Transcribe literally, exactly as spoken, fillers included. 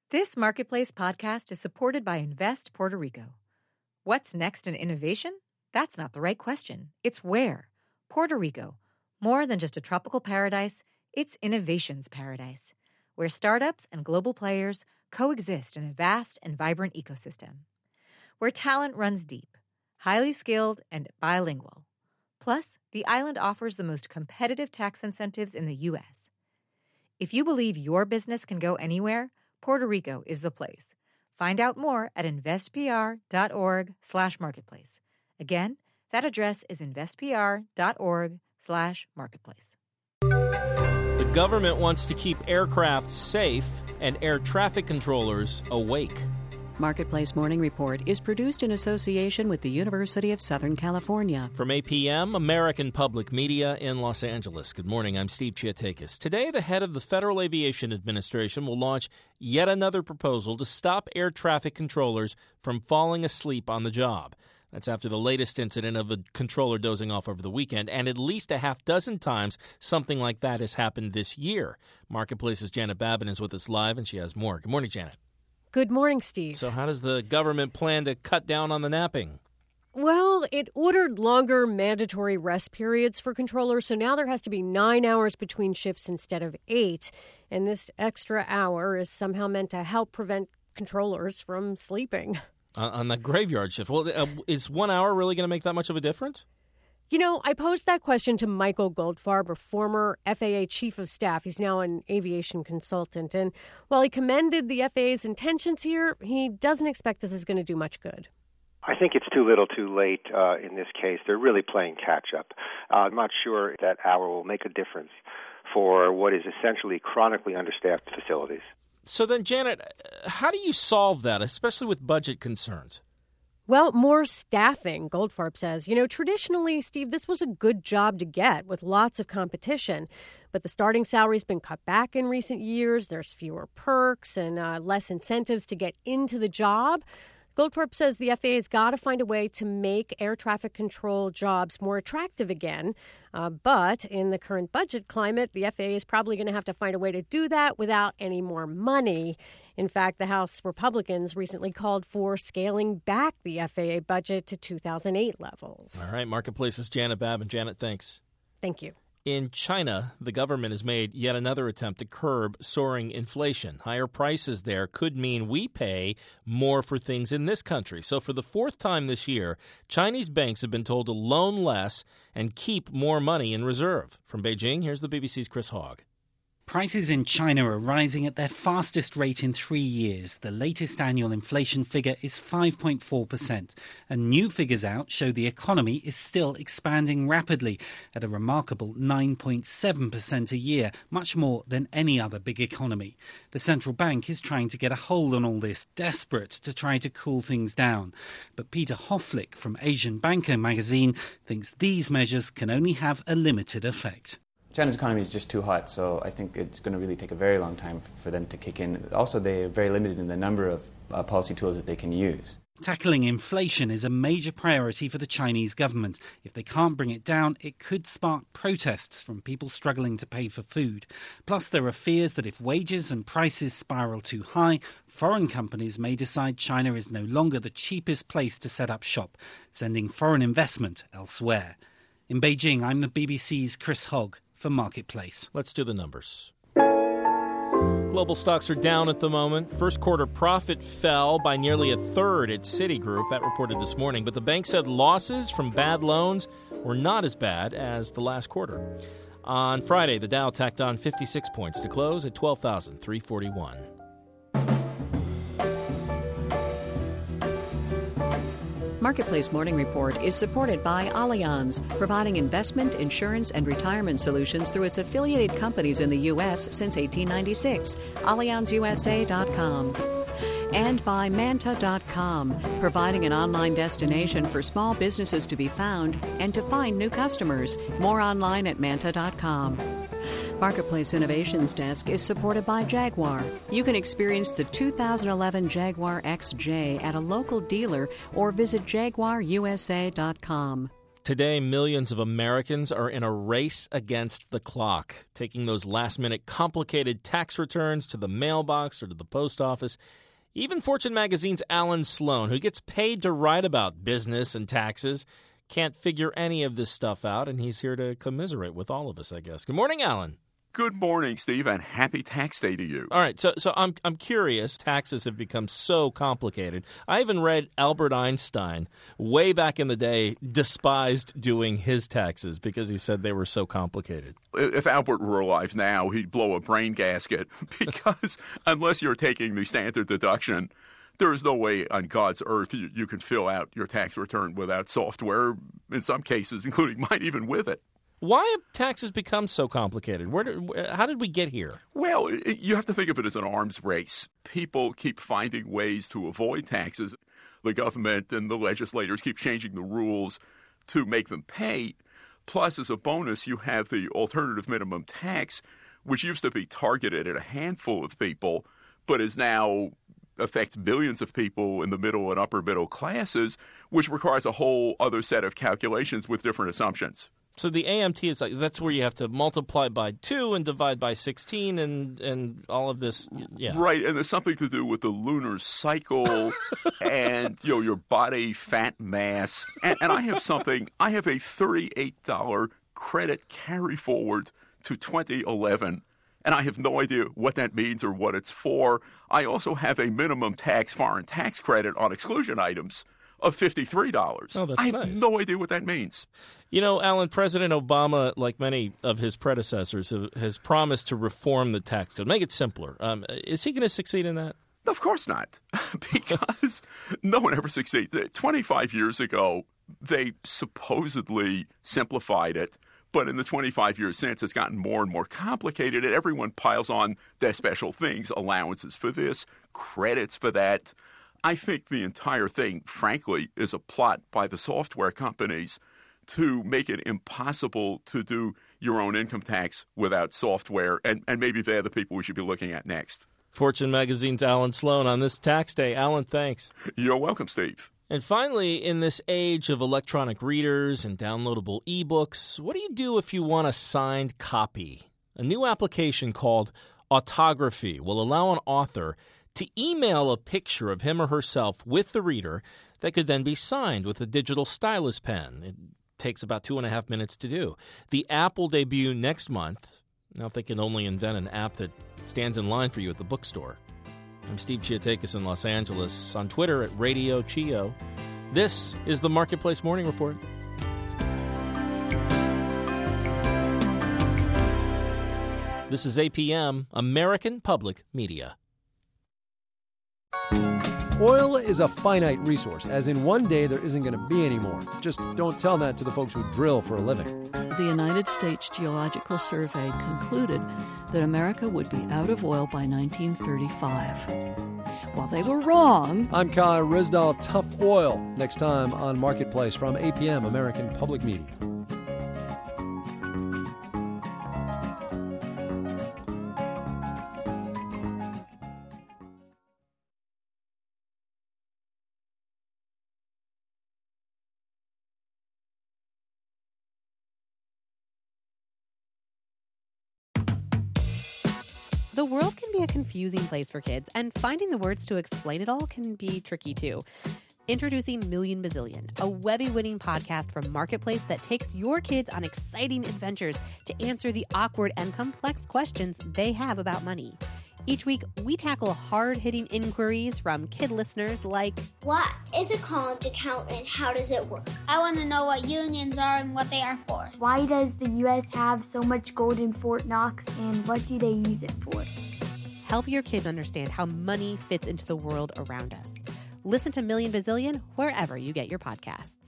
This Marketplace podcast is supported by Invest Puerto Rico. What's next in innovation? That's not the right question. It's where. Puerto Rico. More than just a tropical paradise, it's innovation's paradise, where startups and global players coexist in a vast and vibrant ecosystem. Where talent runs deep, highly skilled, and bilingual. Plus, the island offers the most competitive tax incentives in the U S. If you believe your business can go anywhere, Puerto Rico is the place. Find out more at investpr.org slash marketplace. Again, that address is investpr.org slash marketplace. The government wants to keep aircraft safe and air traffic controllers awake. Marketplace Morning Report is produced in association with the University of Southern California. From A P M, American Public Media in Los Angeles. Good morning, I'm Steve Chiatakis. Today, the head of the Federal Aviation Administration will launch yet another proposal to stop air traffic controllers from falling asleep on the job. That's after the latest incident of a controller dozing off over the weekend, and at least a half dozen times something like that has happened this year. Marketplace's Janet Babin is with us live, and she has more. Good morning, Janet. Good morning, Steve. So how does the government plan to cut down on the napping? Well, it ordered longer mandatory rest periods for controllers, so now there has to be nine hours between shifts instead of eight. And this extra hour is somehow meant to help prevent controllers from sleeping. On, on the graveyard shift. Well, uh, is one hour really going to make that much of a difference? You know, I posed that question to Michael Goldfarb, a former F A A chief of staff. He's now an aviation consultant. And while he commended the F A A's intentions here, he doesn't expect this is going to do much good. I think it's too little too late uh, in this case. They're really playing catch-up. Uh, I'm not sure that hour will make a difference for what is essentially chronically understaffed facilities. So then, Janet, how do you solve that, especially with budget concerns? Well, more staffing, Goldfarb says. You know, traditionally, Steve, this was a good job to get with lots of competition. But the starting salary's been cut back in recent years. There's fewer perks and uh, less incentives to get into the job. Goldfarb says the F A A's got to find a way to make air traffic control jobs more attractive again. Uh, but in the current budget climate, the F A A is probably going to have to find a way to do that without any more money. In fact, the House Republicans recently called for scaling back the F A A budget to two thousand eight levels. All right, Marketplace's Janet Babin. Janet, thanks. Thank you. In China, the government has made yet another attempt to curb soaring inflation. Higher prices there could mean we pay more for things in this country. So for the fourth time this year, Chinese banks have been told to loan less and keep more money in reserve. From Beijing, here's the B B C's Chris Hogg. Prices in China are rising at their fastest rate in three years. The latest annual inflation figure is five point four percent. And new figures out show the economy is still expanding rapidly at a remarkable nine point seven percent a year, much more than any other big economy. The central bank is trying to get a hold on all this, desperate to try to cool things down. But Peter Hoflick from Asian Banker magazine thinks these measures can only have a limited effect. China's economy is just too hot, so I think it's going to really take a very long time for them to kick in. Also, they're very limited in the number of uh, policy tools that they can use. Tackling inflation is a major priority for the Chinese government. If they can't bring it down, it could spark protests from people struggling to pay for food. Plus, there are fears that if wages and prices spiral too high, foreign companies may decide China is no longer the cheapest place to set up shop, sending foreign investment elsewhere. In Beijing, I'm the B B C's Chris Hogg for Marketplace. Let's do the numbers. Global stocks are down at the moment. First quarter profit fell by nearly a third at Citigroup. That reported this morning. But the bank said losses from bad loans were not as bad as the last quarter. On Friday, the Dow tacked on fifty-six points to close at twelve thousand three hundred forty-one. Marketplace Morning Report is supported by Allianz, providing investment, insurance, and retirement solutions through its affiliated companies in the U S since eighteen ninety-six. Allianz U S A dot com. And by Manta dot com, providing an online destination for small businesses to be found and to find new customers. More online at Manta dot com. Marketplace Innovations Desk is supported by Jaguar. You can experience the two thousand eleven Jaguar X J at a local dealer or visit Jaguar U S A dot com. Today, millions of Americans are in a race against the clock, taking those last-minute complicated tax returns to the mailbox or to the post office. Even Fortune magazine's Alan Sloan, who gets paid to write about business and taxes, can't figure any of this stuff out, and he's here to commiserate with all of us, I guess. Good morning, Alan. Good morning, Steve, and happy tax day to you. All right, so so I'm I'm curious. Taxes have become so complicated. I even read Albert Einstein, way back in the day, despised doing his taxes because he said they were so complicated. If Albert were alive now, he'd blow a brain gasket because unless you're taking the standard deduction, there is no way on God's earth you, you can fill out your tax return without software, in some cases, including mine, even with it. Why have taxes become so complicated? Where did, how did we get here? Well, you have to think of it as an arms race. People keep finding ways to avoid taxes. The government and the legislators keep changing the rules to make them pay. Plus, as a bonus, you have the alternative minimum tax, which used to be targeted at a handful of people, but is now affects billions of people in the middle and upper middle classes, which requires a whole other set of calculations with different assumptions. So the A M T is like that's where you have to multiply by two and divide by sixteen and and all of this. Yeah. Right, and there's something to do with the lunar cycle and you know your body fat mass. And, and I have something. I have a thirty-eight dollars credit carry forward to twenty eleven. And I have no idea what that means or what it's for. I also have a minimum tax foreign tax credit on exclusion items of fifty-three dollars. Oh, that's I have nice. no idea what that means. You know, Alan, President Obama, like many of his predecessors, have, has promised to reform the tax code, make it simpler. Um, is he going to succeed in that? Of course not, because no one ever succeeds. twenty-five years ago, they supposedly simplified it. But in the twenty-five years since, it's gotten more and more complicated, and everyone piles on their special things, allowances for this, credits for that. I think the entire thing, frankly, is a plot by the software companies to make it impossible to do your own income tax without software, and, and maybe they're the people we should be looking at next. Fortune magazine's Alan Sloan on this tax day. Alan, thanks. You're welcome, Steve. And finally, in this age of electronic readers and downloadable ebooks, what do you do if you want a signed copy? A new application called Autography will allow an author to email a picture of him or herself with the reader that could then be signed with a digital stylus pen. It takes about two and a half minutes to do. The app will debut next month. Now, if they can only invent an app that stands in line for you at the bookstore. I'm Steve Chiatakis in Los Angeles, on Twitter at Radio Chio. This is the Marketplace Morning Report. This is A P M, American Public Media. Oil is a finite resource, as in one day there isn't going to be any more. Just don't tell that to the folks who drill for a living. The United States Geological Survey concluded that America would be out of oil by nineteen thirty-five. Well, they were wrong. I'm Kai Rizdal. Tough Oil, next time on Marketplace from A P M, American Public Media. The world can be a confusing place for kids, and finding the words to explain it all can be tricky too. Introducing Million Bazillion, a Webby-winning podcast from Marketplace that takes your kids on exciting adventures to answer the awkward and complex questions they have about money. Each week, we tackle hard-hitting inquiries from kid listeners like, what is a college account and how does it work? I want to know what unions are and what they are for. Why does the U S have so much gold in Fort Knox and what do they use it for? Help your kids understand how money fits into the world around us. Listen to Million Bazillion wherever you get your podcasts.